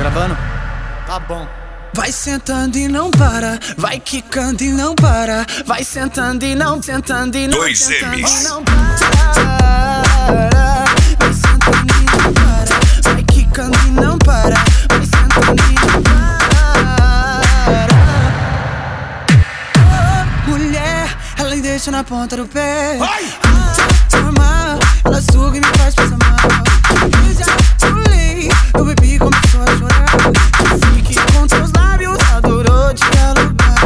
gravando? Tá bom. Vai sentando e não para, vai quicando e não para, vai sentando e não, sentando e não, Dois sentando M's. e não para. Vai sentando e não para, vai quicando e não para, vai sentando e não para. Oh, mulher, ela me deixa na ponta do pé. Normal, ela suga e me faz passar mal. Eu já pulei, eu bebi e começou a chorar. Fique com teus lábios, adorou dialogar.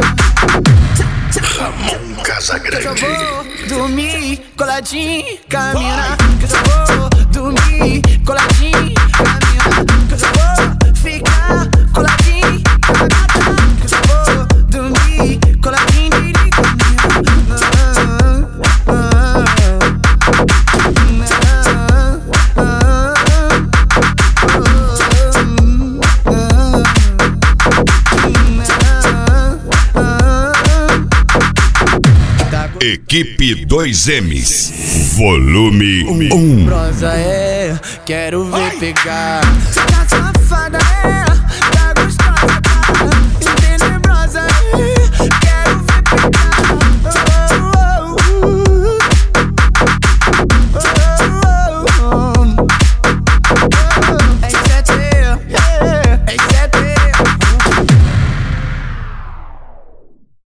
Ramon Casagrande. Que eu já vou dormir coladinho com a mina. Que eu já vou dormir coladinho com a mina. Que eu já vou ficar coladinho com a gata. Que eu já vou dormir coladinho com a mina. Equipe 2M's, volume 1. Prosa quero ver pegar. Tá safada